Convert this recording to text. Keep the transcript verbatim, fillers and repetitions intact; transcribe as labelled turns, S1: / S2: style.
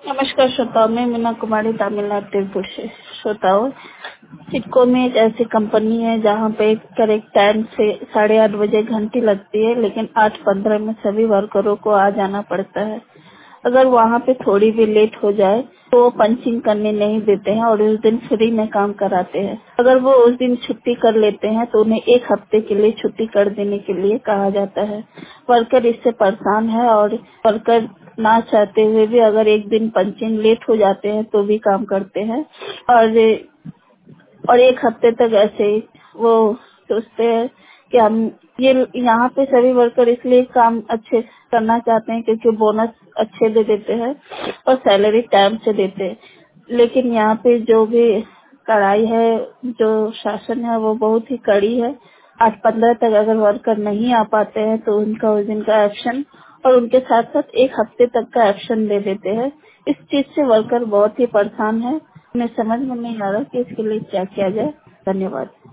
S1: नमस्कार श्रोताओं, मैं मीना कुमारी तमिलनाडु तिरुपुर से। श्रोताओं, सिडको में एक ऐसी कंपनी है जहाँ पे करेक्ट टाइम से साढ़े आठ बजे घंटी लगती है, लेकिन आठ पंद्रह में सभी वर्करों को आ जाना पड़ता है। अगर वहाँ पे थोड़ी भी लेट हो जाए तो वो पंचिंग करने नहीं देते हैं और उस दिन फ्री में काम कराते हैं। अगर वो उस दिन छुट्टी कर लेते हैं तो उन्हें एक हफ्ते के लिए छुट्टी कर देने के लिए कहा जाता है। वर्कर इससे परेशान है और वर्कर ना चाहते हुए भी अगर एक दिन पंचिंग लेट हो जाते हैं तो भी काम करते हैं और और एक हफ्ते तक ऐसे ही वो सोचते हैं कि हम ये यहाँ पे सभी वर्कर इसलिए काम अच्छे करना चाहते हैं क्योंकि बोनस अच्छे दे देते हैं और सैलरी टाइम से देते हैं। लेकिन यहाँ पे जो भी कड़ाई है, जो शासन है, वो बहुत ही कड़ी है। आठ पंद्रह तक अगर वर्कर नहीं आ पाते हैं तो उनका उस दिन का एक्शन और उनके साथ साथ एक हफ्ते तक का एक्शन दे देते हैं। इस चीज से वर्कर बहुत ही परेशान है। उन्हें समझ में नहीं आ रहा कि इसके लिए क्या किया जाए। धन्यवाद।